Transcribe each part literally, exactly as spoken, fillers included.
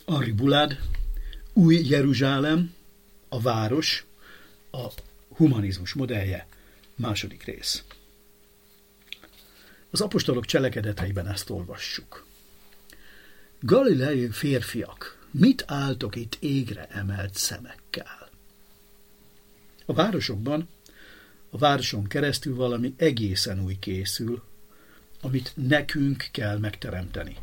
Henri Boulade, Új Jeruzsálem, a város, a humanizmus modellje, második rész. Az apostolok cselekedeteiben ezt olvassuk. Galileai férfiak, mit álltok itt égre emelt szemekkel? A városokban, a városon keresztül valami egészen új készül, amit nekünk kell megteremteni.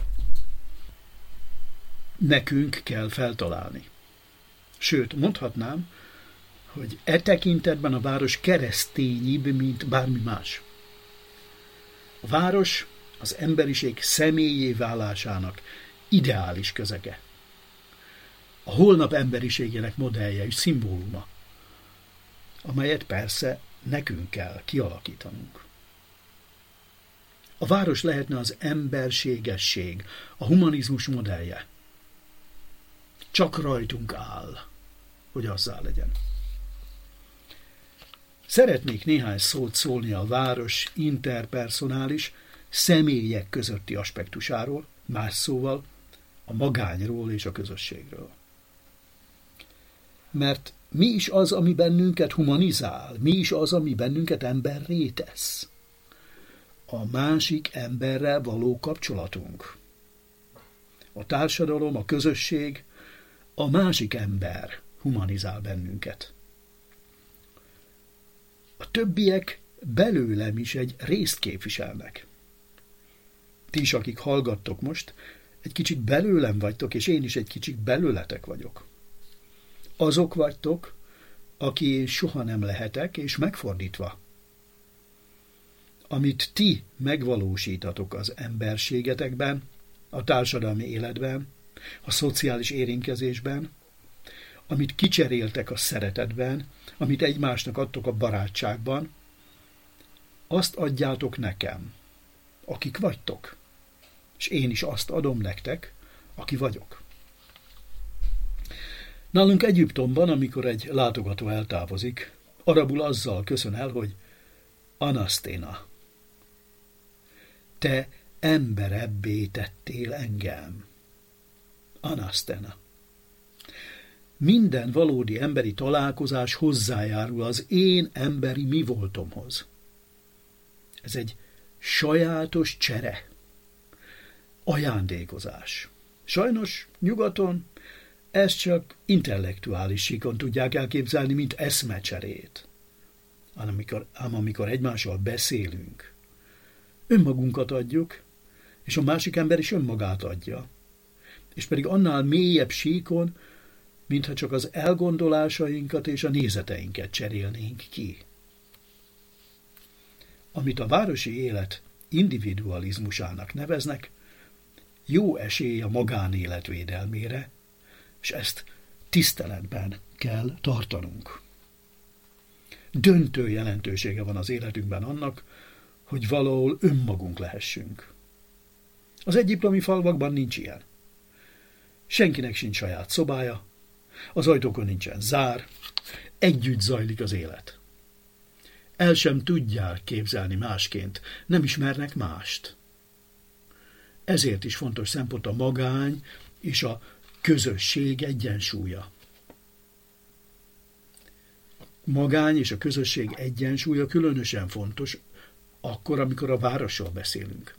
Nekünk kell feltalálni. Sőt, mondhatnám, hogy e tekintetben a város keresztényibb, mint bármi más. A város az emberiség személyé válásának ideális közege. A holnap emberiségének modellje és szimbóluma, amelyet persze nekünk kell kialakítanunk. A város lehetne az emberségesség, a humanizmus modellje. Csak rajtunk áll, hogy azzá legyen. Szeretnék néhány szót szólni a város interpersonális, személyek közötti aspektusáról, más szóval a magányról és a közösségről. Mert mi is az, ami bennünket humanizál, mi is az, ami bennünket emberré tesz? A másik emberrel való kapcsolatunk. A társadalom, a közösség, a másik ember humanizál bennünket. A többiek belőlem is egy részt képviselnek. Ti is, akik hallgattok most, egy kicsit belőlem vagytok, és én is egy kicsit belőletek vagyok. Azok vagytok, aki én soha nem lehetek, és megfordítva. Amit ti megvalósítatok az emberségetekben, a társadalmi életben, a szociális érintkezésben, amit kicseréltek a szeretetben, amit egymásnak adtok a barátságban, azt adjátok nekem, akik vagytok, és én is azt adom nektek, aki vagyok. Nálunk Egyiptomban, amikor egy látogató eltávozik, arabul azzal köszön el, hogy Anaszténa, te emberebbé tettél engem. Anaszténa. Minden valódi emberi találkozás hozzájárul az én emberi mi voltomhoz. Ez egy sajátos csere, ajándékozás. Sajnos nyugaton ezt csak intellektuális síkon tudják elképzelni, mint eszmecserét. Ám amikor, ám amikor egymással beszélünk, önmagunkat adjuk, és a másik ember is önmagát adja. És pedig annál mélyebb síkon, mintha csak az elgondolásainkat és a nézeteinket cserélnénk ki. Amit a városi élet individualizmusának neveznek, jó esély a magánélet védelmére, és ezt tiszteletben kell tartanunk. Döntő jelentősége van az életünkben annak, hogy valahol önmagunk lehessünk. Az egyiptomi falvakban nincs ilyen. Senkinek sincs saját szobája, az ajtókon nincsen zár, együtt zajlik az élet. El sem tudják képzelni másként, nem ismernek mást. Ezért is fontos szempont a magány és a közösség egyensúlya. A magány és a közösség egyensúlya különösen fontos, akkor, amikor a városról beszélünk.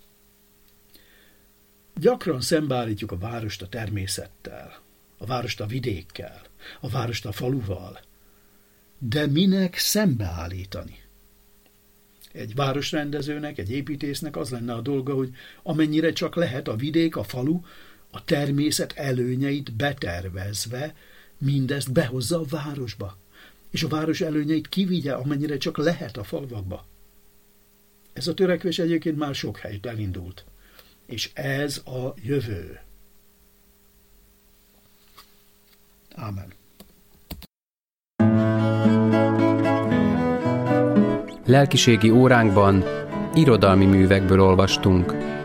Gyakran szembeállítjuk a várost a természettel, a várost a vidékkel, a várost a faluval. De minek szembeállítani? Egy városrendezőnek, egy építésznek az lenne a dolga, hogy amennyire csak lehet a vidék, a falu, a természet előnyeit betervezve mindezt behozza a városba, és a város előnyeit kivigye, amennyire csak lehet a falvakba. Ez a törekvés egyébként már sok helyt elindult, és ez a jövő. Ámen. Lelkiségi óránkban irodalmi művekből olvastunk.